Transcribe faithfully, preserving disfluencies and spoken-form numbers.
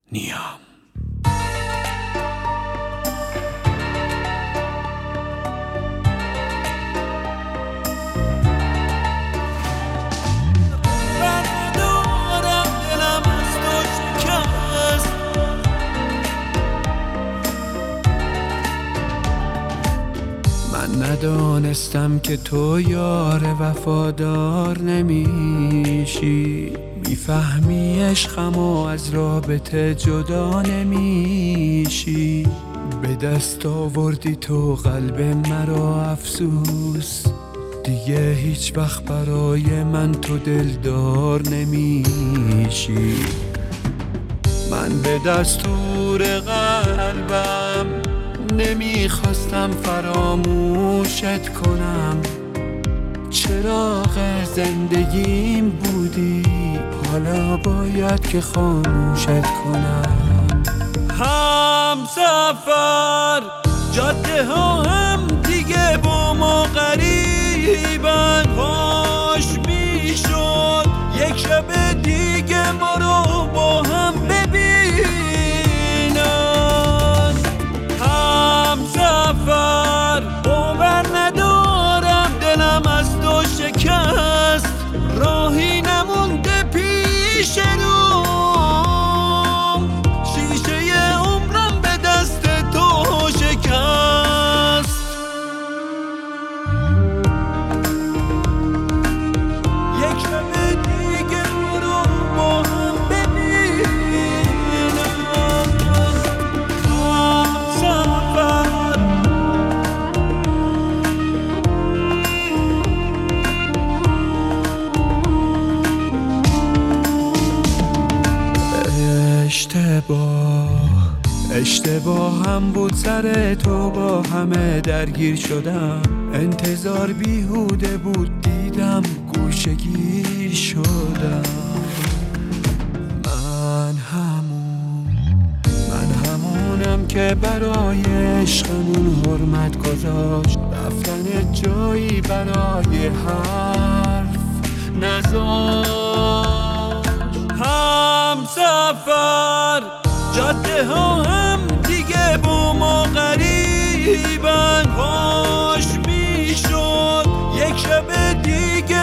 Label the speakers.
Speaker 1: نیام. ندانستم که تو یار وفادار نمیشی، میفهمی عشقم و از رابطه جدا نمیشی. به دست آوردی تو قلب مرا افسوس، دیگه هیچ وقت برای من تو دلدار نمیشی. من به دستور قلبم نمیخواستم فراموشت کنم، چراغ زندگیم بودی، حالا باید که خاموشت کنم. هم سفر جاده ها هم دیگه با ما غریبن، کاش میشد یک شب دیگه ما رو با هم سفر. باور ندارم دلم از تو شکست، راهی نمونده پیش روم، شیشه عمرم به دست تو شکست. یک شب دیگه برو با هم ببینم. سفر اشتباه اشتباه هم بود سر تو، با همه درگیر شدم، انتظار بیهوده بود دیدم گوشه‌گیر شدم. من همون من همونم که برای عشقمون حرمت گذاشت، رفتن جایی برای حرف نذاشت. هم سفر جاده ها هم دیگه با ما غریبن، کاش میشد یک شب دیگه